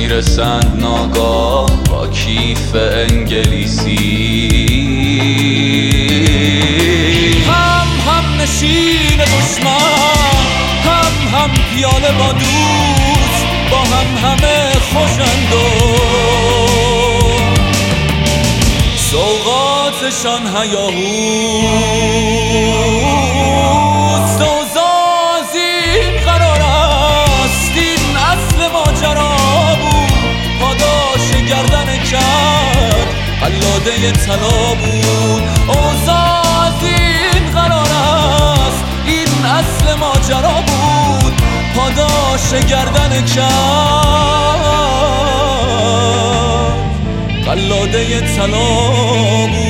میرسند ناگاه با کیف انگلیسی. هم نشین دشمن، هم پیاله با دوست، با همه خوشند و سوغاتشان هیاهوست. اوضاع این قرار است، این اصل ماجرا بود. پاداش گردن کرد قلاده طلا بود. اوضاع این قرار است، این اصل ماجرا بود. پاداش گردن کرد قلاده طلا بود.